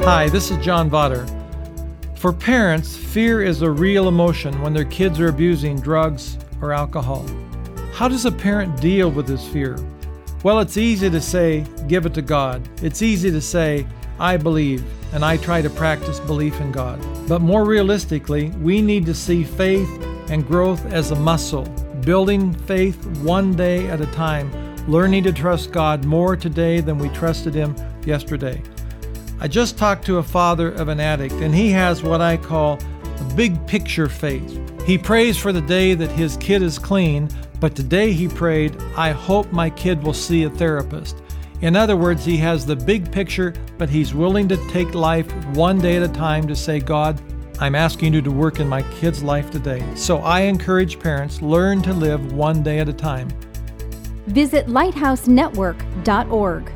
Hi, this is John Vodder. For parents, fear is a real emotion when their kids are abusing drugs or alcohol. How does a parent deal with this fear? Well, it's easy to say, give it to God. It's easy to say, I believe, and I try to practice belief in God. But more realistically, we need to see faith and growth as a muscle, building faith one day at a time, learning to trust God more today than we trusted Him yesterday. I just talked to a father of an addict, and he has what I call a big picture faith. He prays for the day that his kid is clean, but today he prayed, I hope my kid will see a therapist. In other words, he has the big picture, but he's willing to take life one day at a time to say, God, I'm asking you to work in my kid's life today. So I encourage parents, learn to live one day at a time. Visit lighthousenetwork.org.